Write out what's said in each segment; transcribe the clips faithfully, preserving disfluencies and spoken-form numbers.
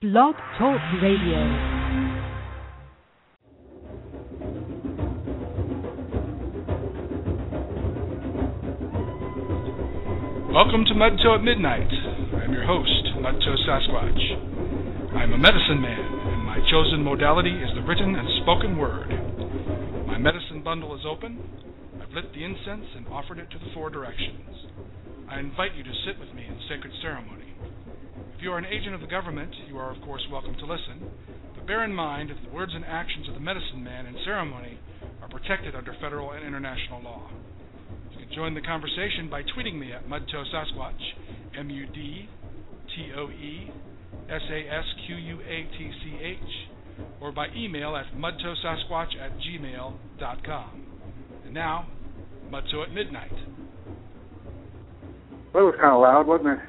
Blog Talk Radio. Welcome to Mudtoe at Midnight. I'm your host, Mudtoe Sasquatch. I'm a medicine man, and my chosen modality is the written and spoken word. My medicine bundle is open. I've lit the incense and offered it to the four directions. I invite you to sit with me in sacred ceremony. If you are an agent of the government, you are of course welcome to listen, but bear in mind that the words and actions of the medicine man in ceremony are protected under federal and international law. You can join the conversation by tweeting me at Mudtoe Sasquatch, M U D T O E S A S Q U A T C H, or by email at mudtoesasquatch at gmail dot com. And now, Mudtoe at Midnight. Well, it was kind of loud, wasn't it?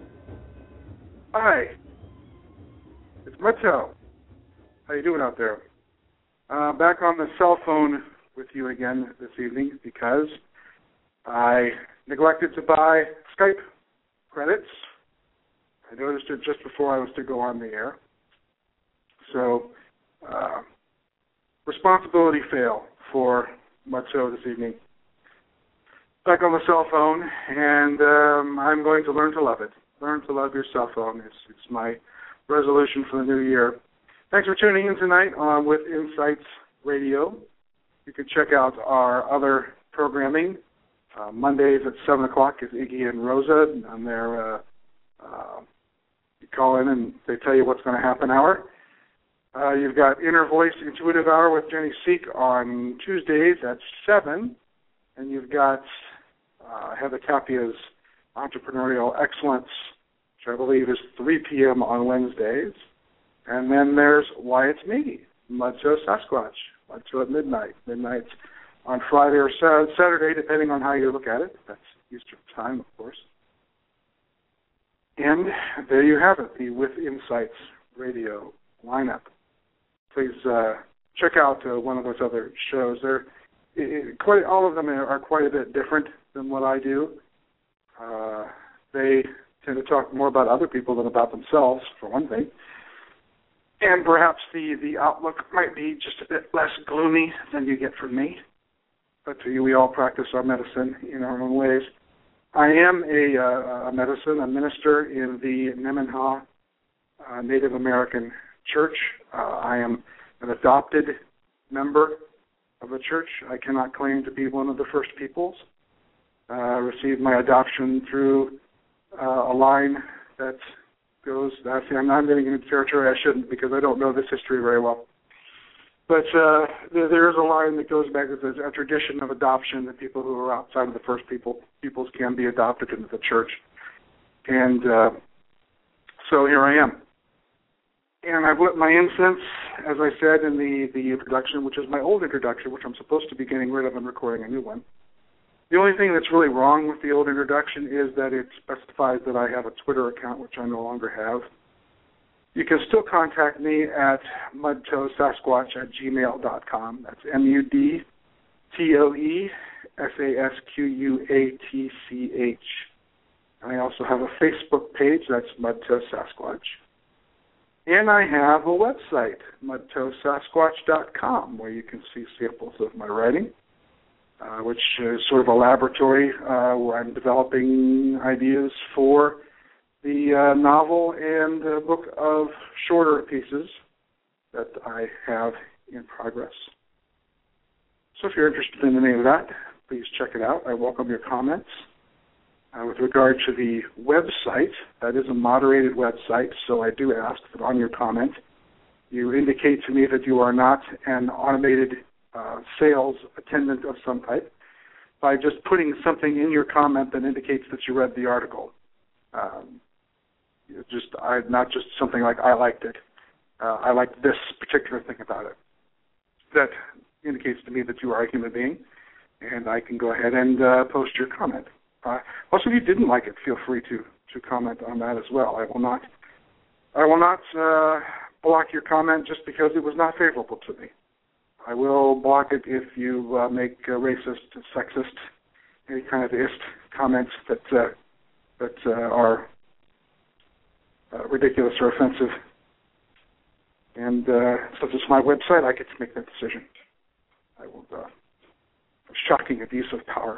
Hi, it's Mudtoe. How you doing out there? Uh, back on the cell phone with you again this evening because I neglected to buy Skype credits. I noticed it just before I was to go on the air. So, uh, responsibility fail for Mudtoe this evening. Back on the cell phone, and um, I'm going to learn to love it. Learn to love your cell phone. It's, it's my resolution for the new year. Thanks for tuning in tonight on With Insights Radio. You can check out our other programming. Uh, Mondays at seven o'clock is Iggy and Rosa on their, uh, uh, you call in and they tell you what's going to happen hour. Uh, you've got Inner Voice Intuitive Hour with Jenny Seek on Tuesdays at seven. And you've got uh, Heather Tapia's Entrepreneurial Excellence, which I believe is three p.m. on Wednesdays. And then there's Why It's Me, Mudtoe Sasquatch, Mudtoe at Midnight. Midnight on Friday or Saturday, depending on how you look at it. That's Eastern time, of course. And there you have it, the With Insights radio lineup. Please uh, check out uh, one of those other shows. They're it, quite all of them are quite a bit different than what I do. Uh, they tend to talk more about other people than about themselves, for one thing. And perhaps the, the outlook might be just a bit less gloomy than you get from me. But we all practice our medicine in our own ways. I am a, uh, a medicine, a minister in the Nemenhah uh, Native American Church. Uh, I am an adopted member of the church. I cannot claim to be one of the first peoples. I uh, received my adoption through uh, a line that goes, actually, I'm not getting into territory I shouldn't because I don't know this history very well. But uh, there, there is a line that goes back, there's a tradition of adoption that people who are outside of the first people, peoples can be adopted into the church. And uh, so here I am. And I've lit my incense, as I said in the, the introduction, which is my old introduction, which I'm supposed to be getting rid of and recording a new one. The only thing that's really wrong with the old introduction is that it specifies that I have a Twitter account, which I no longer have. You can still contact me at mudtoesasquatch at gmail dot com. That's M U D T O E S A S Q U A T C H. I also have a Facebook page, that's Mudtoe Sasquatch. And I have a website, mudtoe sasquatch dot com, where you can see samples of my writing. Uh, which is sort of a laboratory uh, where I'm developing ideas for the uh, novel and uh, book of shorter pieces that I have in progress. So if you're interested in any of that, please check it out. I welcome your comments. Uh, with regard to the website, that is a moderated website, so I do ask that on your comment you indicate to me that you are not an automated Uh, sales attendant of some type by just putting something in your comment that indicates that you read the article. Um, just I, not just something like, I liked it. Uh, I liked this particular thing about it. That indicates to me that you are a human being, and I can go ahead and uh, post your comment. Uh, also, if you didn't like it, feel free to, to comment on that as well. I will not, I will not uh, block your comment just because it was not favorable to me. I will block it if you uh, make uh, racist, sexist, any kind of ist comments that uh, that uh, are uh, ridiculous or offensive And uh, since it's my website, I get to make that decision. I will, uh, a shocking abuse of power.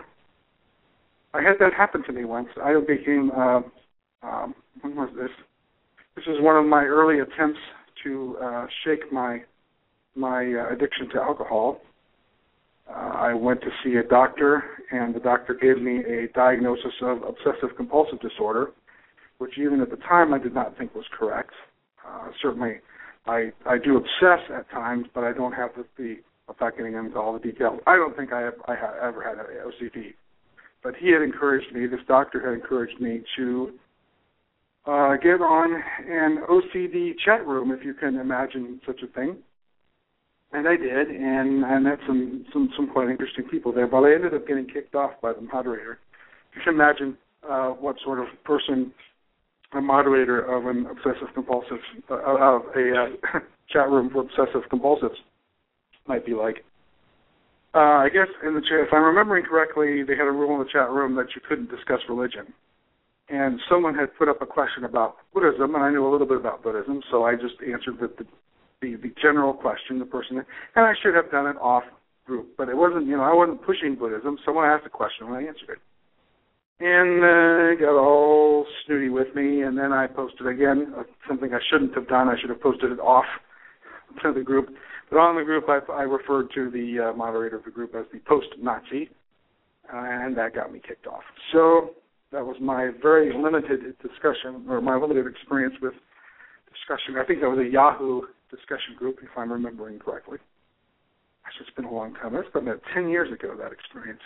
I had that happen to me once. I became, uh, um, when was this? This was one of my early attempts to uh, shake my my uh, addiction to alcohol. Uh, I went to see a doctor, and the doctor gave me a diagnosis of obsessive-compulsive disorder, which even at the time I did not think was correct. Uh, certainly, I I do obsess at times, but I don't have the, the without getting into all the details. I don't think I have, I have ever had O C D. But he had encouraged me, this doctor had encouraged me to uh, get on an O C D chat room, if you can imagine such a thing. And I did, and I met some, some, some quite interesting people there, but I ended up getting kicked off by the moderator. You can imagine uh, what sort of person a moderator of an obsessive-compulsive, uh, of a uh, chat room for obsessive-compulsives might be like. Uh, I guess, in the chat, if I'm remembering correctly, they had a rule in the chat room that you couldn't discuss religion. And someone had put up a question about Buddhism, and I knew a little bit about Buddhism, so I just answered the, the, the, the general question, the person, and I should have done it off group, but it wasn't, you know, I wasn't pushing Buddhism. Someone asked a question, and I answered it. And uh, got all snooty with me, and then I posted again uh, something I shouldn't have done. I should have posted it off to the group. But on the group, I, I referred to the uh, moderator of the group as the post-Nazi, uh, and that got me kicked off. So that was my very limited discussion, or my limited experience with discussion. I think that was a Yahoo discussion group, if I'm remembering correctly. Actually, it's been a long time. That's been about ten years ago, that experience.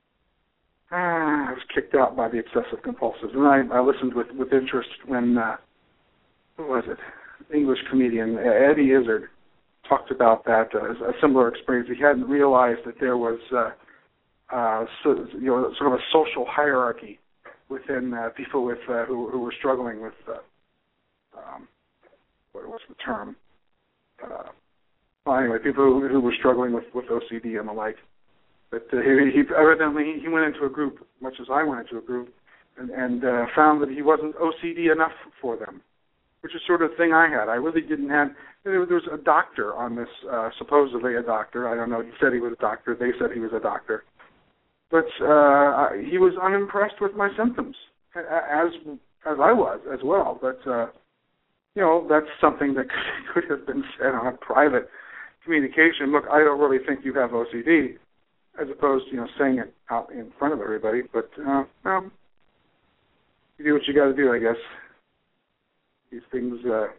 Ah, I was kicked out by the obsessive compulsives, and I, I listened with, with interest when, uh, who was it, English comedian Eddie Izzard talked about that, uh, a similar experience. He hadn't realized that there was, uh, uh, so, you know, sort of a social hierarchy within uh, people with uh, who, who were struggling with, uh, um, what was the term? Uh, well, anyway, people who, who were struggling with, with O C D and the like. But uh, he, he evidently he went into a group, much as I went into a group, and, and uh, found that he wasn't O C D enough for them, which is sort of the thing I had. I really didn't have. There was a doctor on this, uh, supposedly a doctor. I don't know. He said he was a doctor. They said he was a doctor, but uh, he was unimpressed with my symptoms, as as I was as well. But uh, you know, that's something that could have been said on a private communication. Look, I don't really think you have O C D. As opposed to, you know, saying it out in front of everybody. But, uh, well, you do what you got to do, I guess. These things, uh,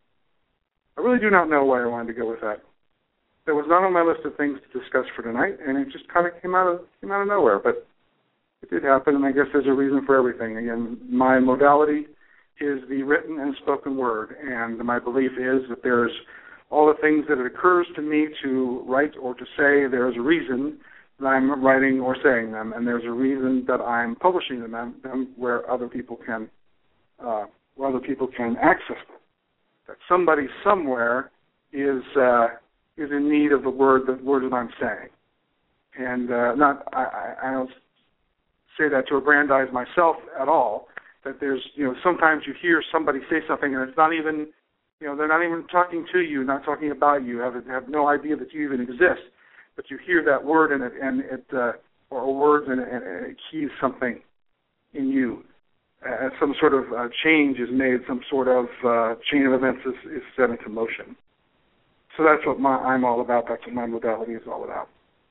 I really do not know why I wanted to go with that. That was not on my list of things to discuss for tonight, and it just kind of came out of came out of nowhere. But it did happen, and I guess there's a reason for everything. Again, my modality is the written and spoken word, and my belief is that there's all the things that it occurs to me to write or to say, there's a reason that I'm writing or saying them, and there's a reason that I'm publishing them, them where other people can, uh, where other people can access them. That somebody somewhere is uh, is in need of the word, the word that I'm saying, and uh, not I, I don't say that to aggrandize myself at all. That there's, you know, sometimes you hear somebody say something and it's not even, you know, they're not even talking to you, not talking about you, have have no idea that you even exist. But you hear that word and it, and it uh, or words and it, and it keys something in you. Uh, some sort of uh, change is made, some sort of uh, chain of events is, is set into motion. So that's what my, I'm all about. That's what my modality is all about.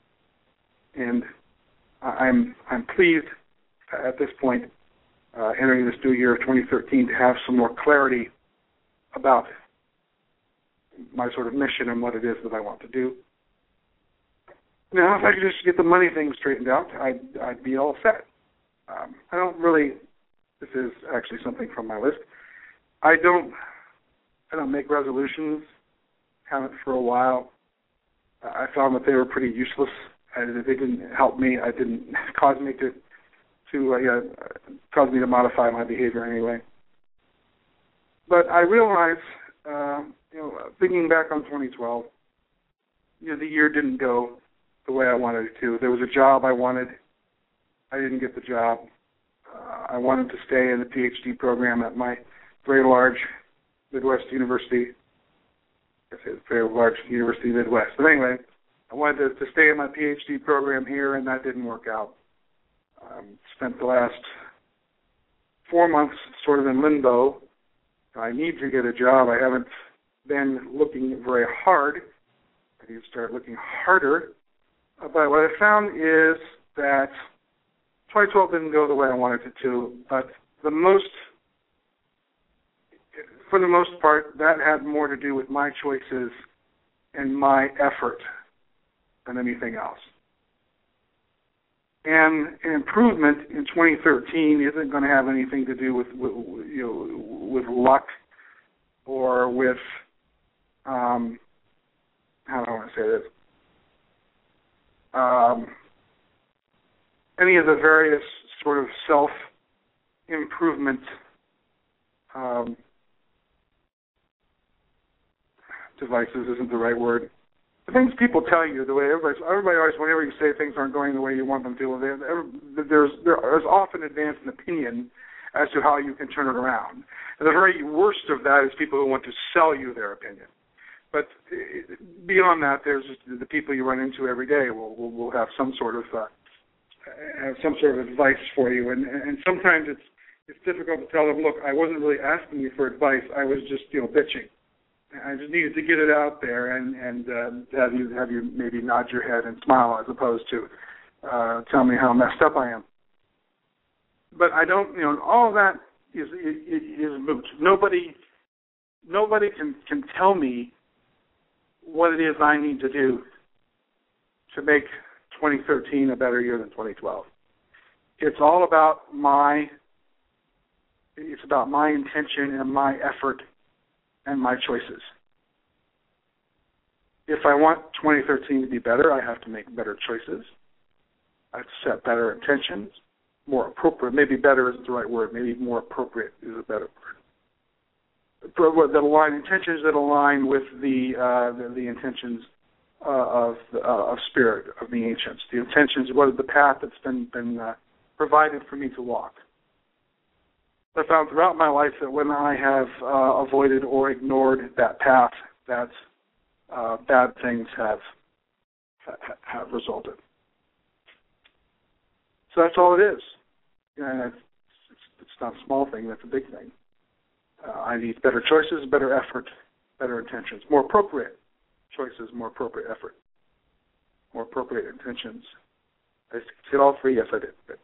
And I'm I'm pleased at this point, uh, entering this new year of twenty thirteen, to have some more clarity about my sort of mission and what it is that I want to do. Now, if I could just get the money thing straightened out, I'd, I'd be all set. Um, I don't really, this is actually something from my list, I don't I don't make resolutions, haven't for a while. I found that they were pretty useless. I, they didn't help me. I didn't cause me to, to uh, yeah, cause me to modify my behavior anyway. But I realize, uh, you know, thinking back on twenty twelve, you know, the year didn't go the way I wanted it to. There was a job I wanted. I didn't get the job. Uh, I wanted to stay in the P H D program at my very large Midwest university. I say, a very large university in the Midwest. But anyway, I wanted to, to stay in my PhD program here, and that didn't work out. Um, spent the last four months sort of in limbo. I need to get a job. I haven't been looking very hard. I need to start looking harder. Uh, but what I found is that twenty twelve didn't go the way I wanted it to, but the most, for the most part, that had more to do with my choices and my effort than anything else. And an improvement in twenty thirteen isn't going to have anything to do with, with you know, with luck or with, um, how do I want to say this? Um, any of the various sort of self-improvement um, devices isn't the right word. The things people tell you, the way everybody, everybody always, whenever you say things aren't going the way you want them to, there's, there's often advanced an opinion as to how you can turn it around. And the very worst of that is people who want to sell you their opinion. But beyond that, there's just the people you run into every day will will, will have some sort of uh, have some sort of advice for you, and and sometimes it's it's difficult to tell them, look, I wasn't really asking you for advice, I was just you know bitching. I just needed to get it out there and and uh, have you have you maybe nod your head and smile as opposed to uh, tell me how messed up I am. But I don't, you know, all of that is is, is moot. Nobody nobody can, can tell me what it is I need to do to make twenty thirteen a better year than twenty twelve. It's all about my. It's about my intention and my effort and my choices. If I want twenty thirteen to be better, I have to make better choices. I have to set better intentions, more appropriate. Maybe better isn't the right word. Maybe more appropriate is a better word. That align intentions that align with the uh, the, the intentions uh, of uh, of spirit of the ancients. The intentions, what is the path that's been been uh, provided for me to walk. I found throughout my life that when I have uh, avoided or ignored that path, that uh, bad things have have resulted. So that's all it is. And it's, it's, it's not a small thing, that's a big thing. Uh, I need better choices, better effort, better intentions. More appropriate choices, more appropriate effort, more appropriate intentions. I hit all three? Yes, I did. Good.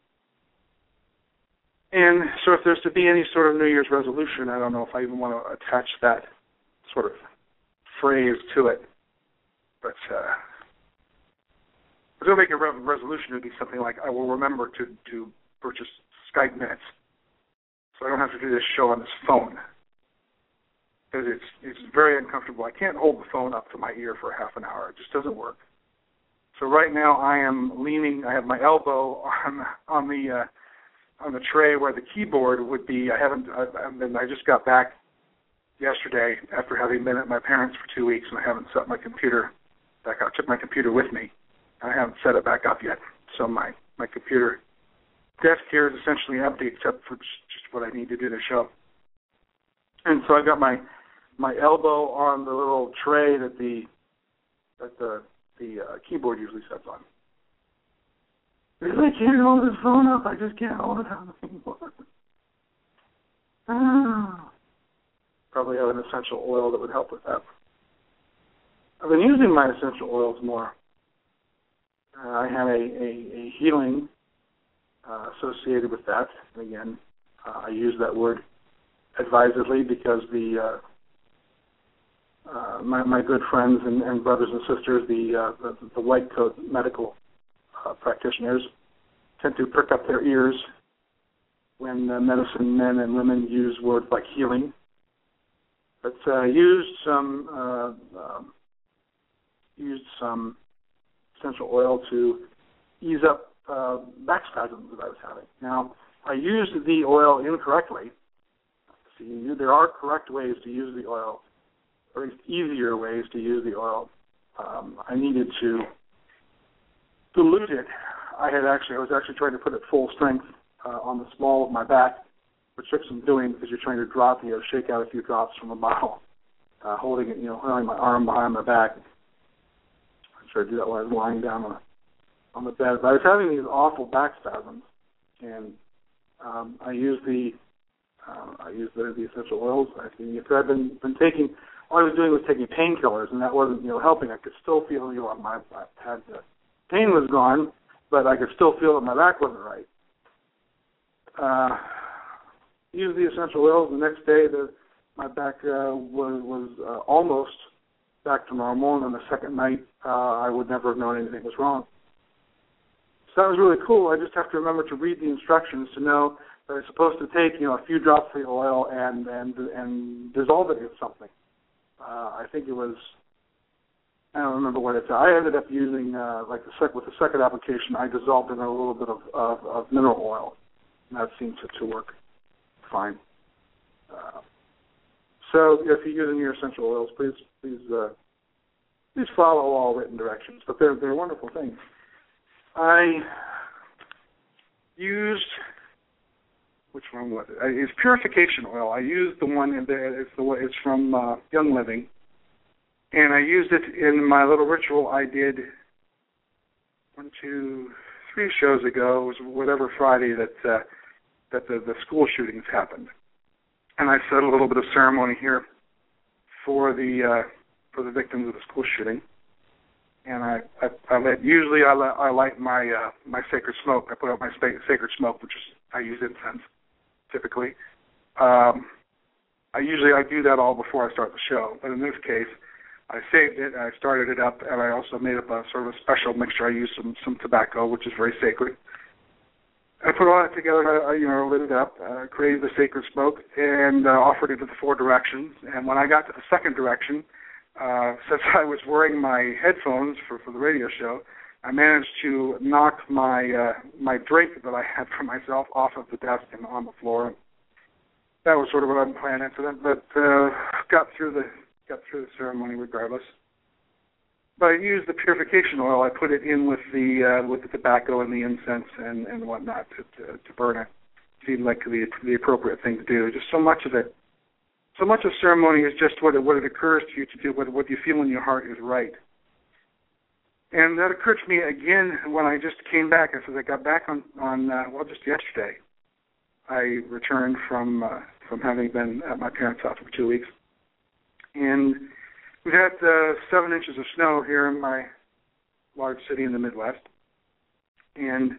And so if there's to be any sort of New Year's resolution, I don't know if I even want to attach that sort of phrase to it. But uh, if I'm going to make a re- resolution, it would be something like, I will remember to, to purchase Skype minutes so I don't have to do this show on this phone. Because it's, it's very uncomfortable. I can't hold the phone up to my ear for half an hour. It just doesn't work. So right now I am leaning, I have my elbow on, on the... Uh, on the tray where the keyboard would be. I haven't, I, I just got back yesterday after having been at my parents' for two weeks, and I haven't set my computer back up. I took my computer with me. I haven't set it back up yet. So my, my computer desk here is essentially empty except for just, just what I need to do the show. And so I've got my my elbow on the little tray that the that the the uh, keyboard usually sets on. Because I can't hold this phone up. I just can't hold it up anymore. Ah. Probably have an essential oil that would help with that. I've been using my essential oils more. Uh, I have a, a, a healing uh, associated with that. And again, uh, I use that word advisedly because the uh, uh, my, my good friends and, and brothers and sisters, the, uh, the, the white coat medical Uh, practitioners tend to prick up their ears when uh, medicine men and women use words like healing. But uh, used some uh, um, used some essential oil to ease up uh, back spasms that I was having. Now, I used the oil incorrectly. See, there are correct ways to use the oil, or at least easier ways to use the oil. Um, I needed to dilute it. I had actually, I was actually trying to put it full strength uh, on the small of my back, which took some doing because you're trying to drop, you know, shake out a few drops from a bottle. uh, holding it, you know, holding my arm behind my back. I tried to do that while I was lying down on the, on the bed. But I was having these awful back spasms, and um, I used the uh, I used the, the essential oils. I think I've been been taking. All I was doing was taking painkillers, and that wasn't, you know, helping. I could still feel, you know, my, my had the pain was gone, but I could still feel that my back wasn't right. Uh, used the essential oils. The next day, the my back uh, was was uh, almost back to normal, and then the second night, uh, I would never have known anything was wrong. So that was really cool. I just have to remember to read the instructions to know that I'm supposed to take, you know, a few drops of the oil and and and dissolve it in something. Uh, I think it was, I don't remember what it's, I ended up using, uh, like the sec- with the second application, I dissolved in a little bit of, of, of mineral oil, and that seemed to, to work fine. Uh, so if you're using your essential oils, please please uh, please follow all written directions, but they're, they're wonderful things. I used, which one was it? It's purification oil. I used the one in there. It's the it's from uh, Young Living, and I used it in my little ritual I did one, two, three shows ago. It was whatever Friday that uh, that the, the school shootings happened, and I said a little bit of ceremony here for the uh, for the victims of the school shooting. And I, I, I let, usually I, let, I light my uh, my sacred smoke. I put out my sacred smoke, which is I use incense. Typically, um, I usually I do that all before I start the show. But in this case, I saved it, I started it up, and I also made up a sort of a special mixture. I used some some tobacco, which is very sacred. I put all that together, I, you know, lit it up, uh, created the sacred smoke, and uh, offered it to the four directions. And when I got to the second direction, uh, since I was wearing my headphones for, for the radio show, I managed to knock my uh, my drink that I had for myself off of the desk and on the floor. That was sort of what I'm planning for them, but uh, got through the got through the ceremony regardless. But I used the purification oil. I put it in with the uh, with the tobacco and the incense and, and whatnot to, to to burn it. Seemed like the the appropriate thing to do. Just so much of it, so much of ceremony is just what it, what it occurs to you to do, what what you feel in your heart is right. And that occurred to me again when I just came back. I said I got back on, on uh, well, just yesterday. I returned from uh, from having been at my parents' house for two weeks. And we've had uh, seven inches of snow here in my large city in the Midwest. And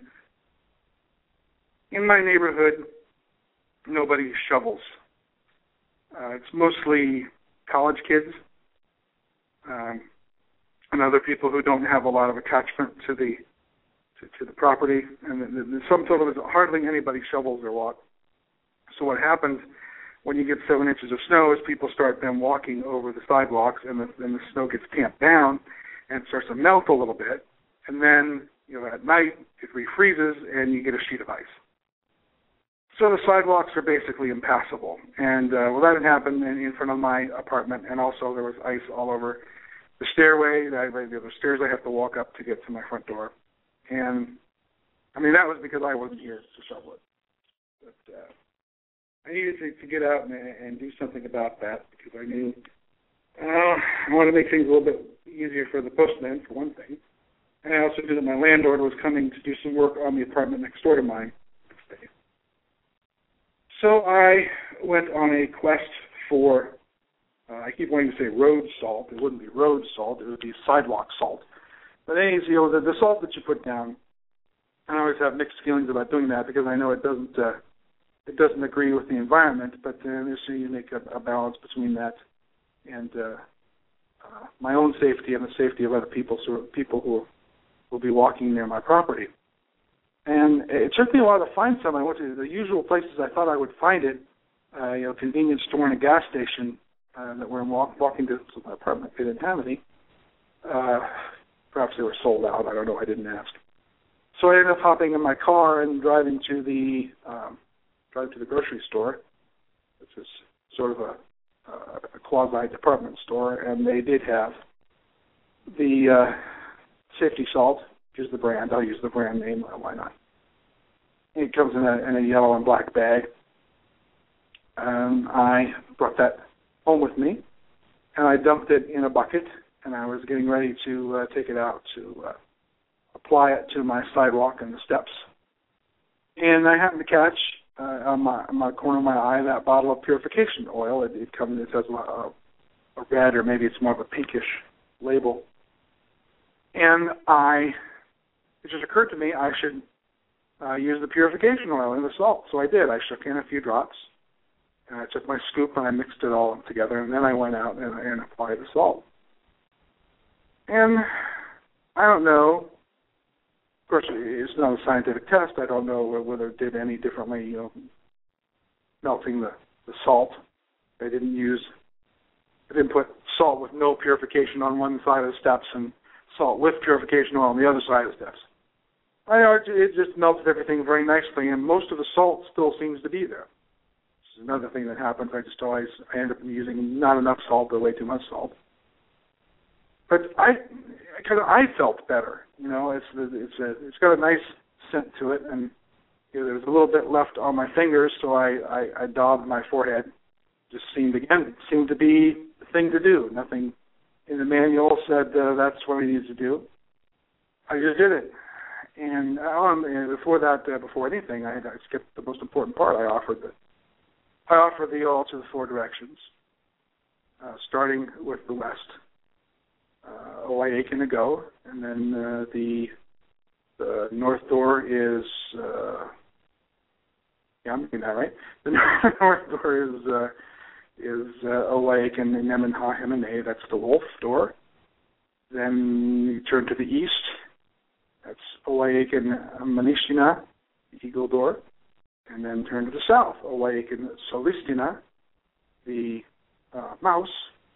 in my neighborhood, nobody shovels. Uh, it's mostly college kids. Um, and other people who don't have a lot of attachment to the to, to the property, and the, the sum total is hardly anybody shovels their walk. So what happens when you get seven inches of snow is people start then walking over the sidewalks, and the, and the snow gets tamped down and starts to melt a little bit, and then you know at night it refreezes and you get a sheet of ice. So the sidewalks are basically impassable, and uh, well, that had happened in, in front of my apartment, and also there was ice all over the stairway, the, the stairs I have to walk up to get to my front door. And, I mean, that was because I wasn't here to shovel it. But uh, I needed to, to get out and, and do something about that because I knew uh, I wanted to make things a little bit easier for the postman, for one thing. And I also knew that my landlord was coming to do some work on the apartment next door to mine. So I went on a quest for Uh, I keep wanting to say road salt. It wouldn't be road salt. It would be sidewalk salt. But anyways, you know, the, the salt that you put down, I always have mixed feelings about doing that because I know it doesn't uh, it doesn't agree with the environment. But uh, there's so you make a, a balance between that and uh, uh, my own safety and the safety of other people, so people who will be walking near my property. And it took me a while to find some. I went to the usual places I thought I would find it. Uh, you know, convenience store and a gas station. Uh, that were in walk, walking distance of my apartment. They didn't have any. Uh, perhaps they were sold out. I don't know. I didn't ask. So I ended up hopping in my car and driving to the um, driving to the grocery store, which is sort of a, uh, a quasi department store, and they did have the uh, safety salt. Use the brand. I'll use the brand name. Why not? It comes in a, in a yellow and black bag. And I brought that home with me, and I dumped it in a bucket, and I was getting ready to uh, take it out to uh, apply it to my sidewalk and the steps. And I happened to catch uh, on, my, on my corner of my eye that bottle of purification oil. It, it comes, it has a, a red, or maybe it's more of a pinkish label. And I, it just occurred to me I should uh, use the purification oil in the salt. So I did. I shook in a few drops, and I took my scoop and I mixed it all together, and then I went out and, and applied the salt. And I don't know. Of course, it's not a scientific test. I don't know whether it did any differently, you know, melting the, the salt. I didn't use, I didn't put salt with no purification on one side of the steps and salt with purification oil on the other side of the steps. I know it just melted everything very nicely, and most of the salt still seems to be there. This is another thing that happens. I just always, I end up using not enough salt or way too much salt. But I, because I felt better, you know, it's it's a, it's got a nice scent to it, and you know, there was a little bit left on my fingers, so I, I, I daubed my forehead. Just seemed again seemed to be the thing to do. Nothing in the manual said uh, that's what I needed to do. I just did it, and um, before that, uh, before anything, I, I skipped the most important part. I offered the I offered the oil to the four directions, uh, starting with the west. Uh, Owayakin ago, and then uh, the the north door is uh, yeah, I'm getting that right. The north door is uh, is uh, Owayakin Nemenha Hemene. That's the wolf door. Then you turn to the east. That's Owayakin Manishina, the eagle door, and then turn to the south. Owayakin Solistina, the uh, mouse.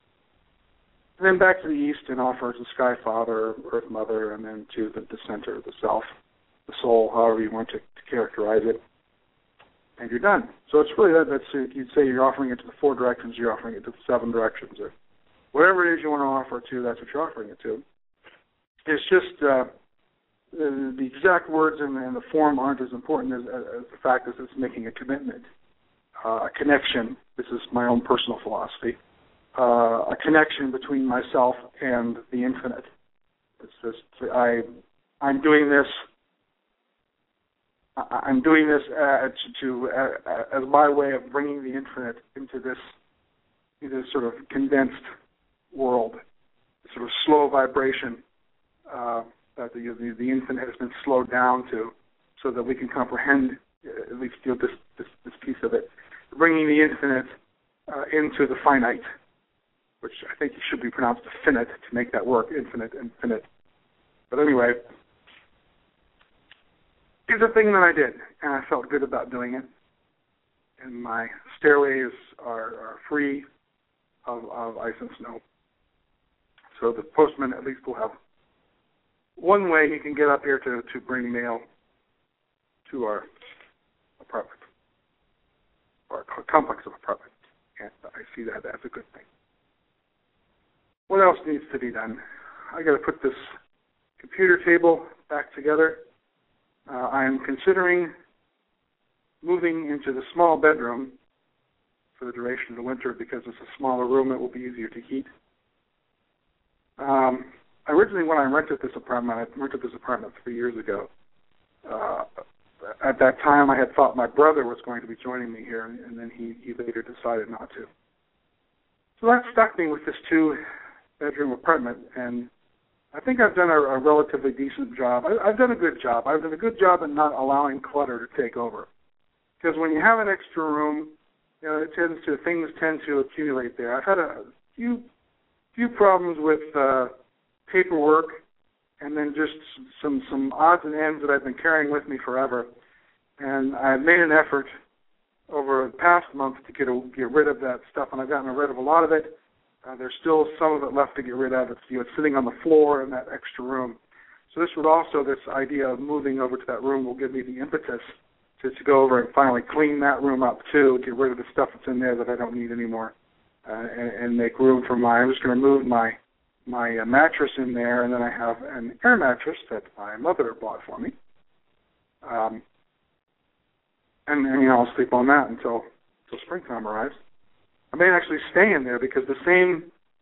And then back to the east and offer to Sky Father, Earth Mother, and then to the, the center, the self, the soul, however you want to, to characterize it. And you're done. So it's really, that, that's, you'd say you're offering it to the four directions, you're offering it to the seven directions, or whatever it is you want to offer to, that's what you're offering it to. It's just uh, the, the exact words and, and the form aren't as important as, as the fact that it's making a commitment, uh, a connection. This is my own personal philosophy. Uh, a connection between myself and the infinite. It's just I, I'm doing this. I, I'm doing this uh, to, to uh, as my way of bringing the infinite into this, into this sort of condensed world, sort of slow vibration uh, that the, the the infinite has been slowed down to, so that we can comprehend uh, at least you know, this, this this piece of it, bringing the infinite uh, into the finite, which I think should be pronounced finite to make that work, infinite and finite. But anyway, it's a thing that I did, and I felt good about doing it. And my stairways are, are free of, of ice and snow. So the postman at least will have one way he can get up here to, to bring mail to our apartment, or our complex of apartments. And I see that as a good thing. What else needs to be done? I got to put this computer table back together. Uh, I'm considering moving into the small bedroom for the duration of the winter because it's a smaller room. It will be easier to heat. Um, originally, when I rented this apartment, I rented this apartment three years ago. Uh, at that time, I had thought my brother was going to be joining me here, and, and then he, he later decided not to. So that stuck me with this two bedroom apartment, and I think I've done a, a relatively decent job. I, I've done a good job. I've done a good job in not allowing clutter to take over. Because when you have an extra room, you know, it tends to things tend to accumulate there. I've had a few few problems with uh, paperwork, and then just some some odds and ends that I've been carrying with me forever. And I've made an effort over the past month to get a, get rid of that stuff, and I've gotten rid of a lot of it. Uh, there's still some of it left to get rid of. It's, you know, it's sitting on the floor in that extra room. So this would also, this idea of moving over to that room will give me the impetus to, to go over and finally clean that room up too, get rid of the stuff that's in there that I don't need anymore, uh, and, and make room for my, I'm just going to move my my uh, mattress in there, and then I have an air mattress that my mother bought for me. Um, and, and, you know, I'll sleep on that until, until springtime arrives. I may actually stay in there because the same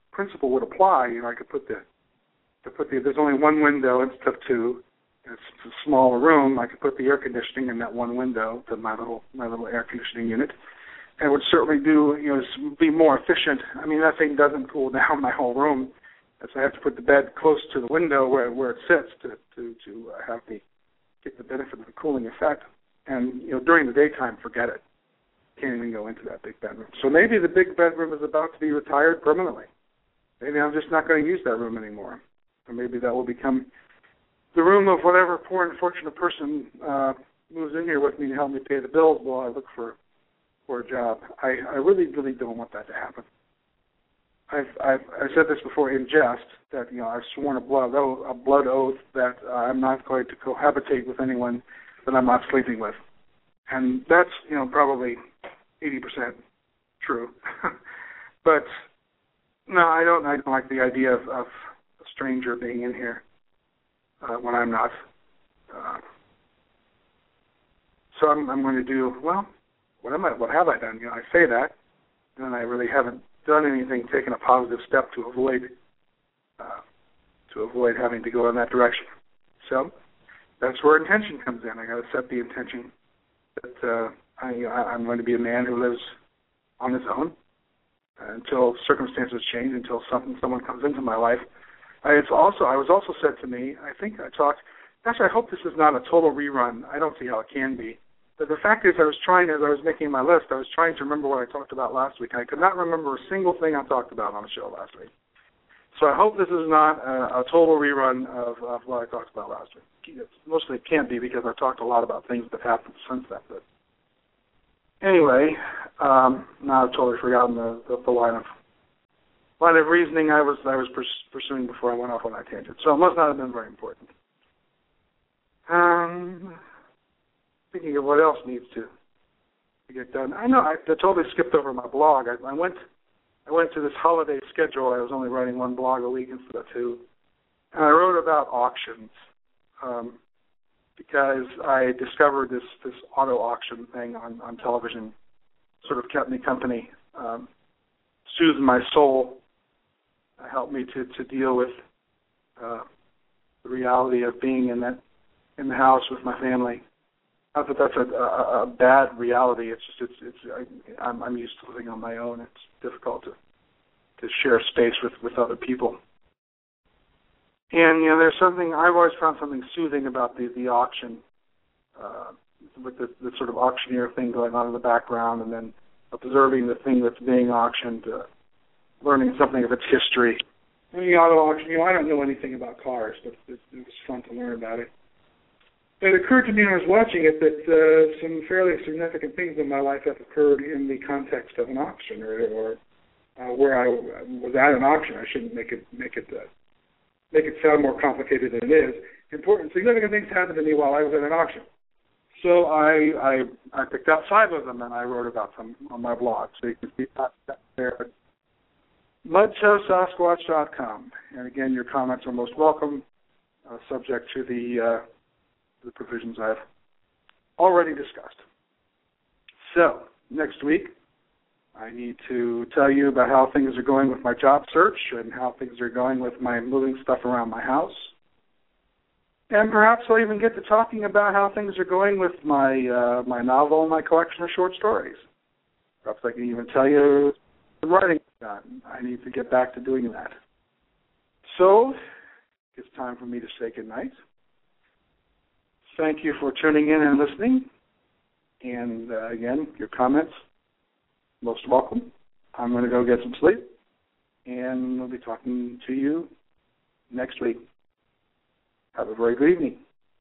principle would apply. You know, I could put the, to put the, there's only one window instead of two. It's a smaller room. I could put the air conditioning in that one window to my little, my little air conditioning unit. And it would certainly do, you know, be more efficient. I mean, that thing doesn't cool down my whole room. So I have to put the bed close to the window where, where it sits to, to, to have the, get the benefit of the cooling effect. And, you know, during the daytime, forget it. Can't even go into that big bedroom. So maybe the big bedroom is about to be retired permanently. Maybe I'm just not going to use that room anymore. Or maybe that will become the room of whatever poor unfortunate person uh, moves in here with me to help me pay the bills while I look for, for a job. I, I really, really don't want that to happen. I've, I've, I've said this before in jest, that, you know, I've sworn a blood oath, a blood oath that uh, I'm not going to cohabitate with anyone that I'm not sleeping with. And that's, you know, probably eighty percent true. But, no, I don't, I don't like the idea of, of a stranger being in here uh, when I'm not. Uh, so I'm, I'm going to do, well, what am I, what have I done? You know, I say that, and I really haven't done anything, taken a positive step to avoid uh, to avoid having to go in that direction. So that's where intention comes in. I got to set the intention that uh, I, I'm going to be a man who lives on his own uh, until circumstances change, until something someone comes into my life. I, it's also I was also said to me. I think I talked. Gosh, I hope this is not a total rerun. I don't see how it can be. But the fact is, I was trying, as I was making my list, I was trying to remember what I talked about last week. I could not remember a single thing I talked about on the show last week. So I hope this is not a, a total rerun of, of what I talked about last week. It's, mostly it can't be because I've talked a lot about things that have happened since then. But anyway, um, now I've totally forgotten the, the, the line of line of reasoning I was I was pursuing before I went off on that tangent. So it must not have been very important. Um. Thinking of what else needs to, to get done. I know I, I totally skipped over my blog. I, I went I went to this holiday schedule. I was only writing one blog a week instead of two. And I wrote about auctions um, because I discovered this, this auto auction thing on, on television. Sort of kept me company, um, soothed my soul, uh, helped me to, to deal with uh, the reality of being in that in the house with my family. Not that that's a, a, a bad reality. It's just it's it's I, I'm, I'm used to living on my own. It's difficult to to share space with, with other people. And you know, there's something I've always found something soothing about the the auction, uh, with the, the sort of auctioneer thing going on in the background, and then observing the thing that's being auctioned, uh, learning something of its history. In the auto auction, you know, I don't know anything about cars, but it, it was fun to learn about it. It occurred to me when I was watching it that uh, some fairly significant things in my life have occurred in the context of an auction, or, or uh, where I was at an auction. I shouldn't make it make it uh, make it sound more complicated than it is. Important, significant things happened to me while I was at an auction. So I I, I picked out five of them and I wrote about them on my blog. So you can see that there at mud toe sasquatch dot com. And again, your comments are most welcome, uh, subject to the uh, the provisions I've already discussed. So, next week, I need to tell you about how things are going with my job search and how things are going with my moving stuff around my house. And perhaps I'll even get to talking about how things are going with my uh, my novel and my collection of short stories. Perhaps I can even tell you the writing I've done. I need to get back to doing that. So, it's time for me to say goodnight. Thank you for tuning in and listening. And uh, again, your comments, most welcome. I'm going to go get some sleep, and we'll be talking to you next week. Have a very good evening.